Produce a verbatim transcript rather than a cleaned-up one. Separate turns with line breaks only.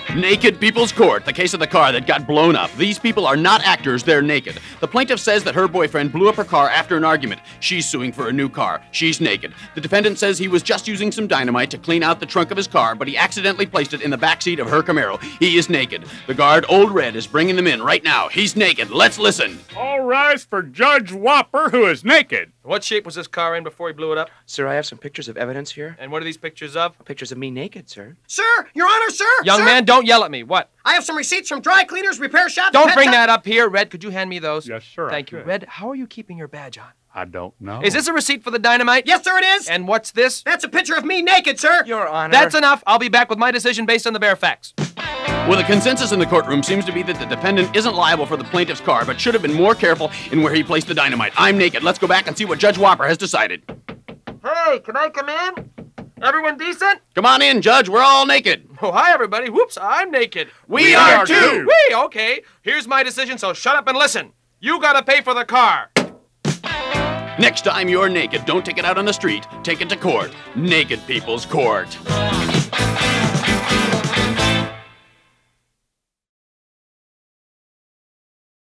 Naked People's Court, the case of the car that got blown up. These people are not actors, they're naked. The plaintiff says that her boyfriend blew up her car after an argument. She's suing for a new car. She's naked. The defendant says he was just using some dynamite to clean out the trunk of his car, but he accidentally placed it in the backseat of her Camaro. He is naked. The guard, Old Red, is bringing them in right now. He's naked. Let's listen.
All rise for Judge Whopper, who is naked.
What shape was this car in before he blew it up?
Sir, I have some pictures of evidence here.
And what are these pictures of?
Pictures of me naked, sir.
Sir, Your Honor, sir!
Young
sir.
man, don't yell at me. What?
I have some receipts from dry cleaners, repair shops...
Don't
pet
bring
shop-
that up here. Red, could you hand me those?
Yes, sir.
Thank
I
you.
could.
Red, how are you keeping your badge on?
I don't know.
Is this a receipt for the dynamite?
Yes, sir, it is.
And what's this?
That's a picture of me naked, sir.
Your Honor.
That's enough. I'll be back with my decision based on the bare facts.
Well, the consensus in the courtroom seems to be that the defendant isn't liable for the plaintiff's car, but should have been more careful in where he placed the dynamite. I'm naked. Let's go back and see what Judge Whopper has decided.
Hey, can I come in? Everyone decent?
Come on in, Judge. We're all naked.
Oh, hi, everybody. Whoops, I'm naked.
We, we are, are too.
too.
Wee, okay. Here's my decision, so shut up and listen. You gotta pay for the car.
Next time you're naked, don't take it out on the street. Take it to court. Naked People's Court.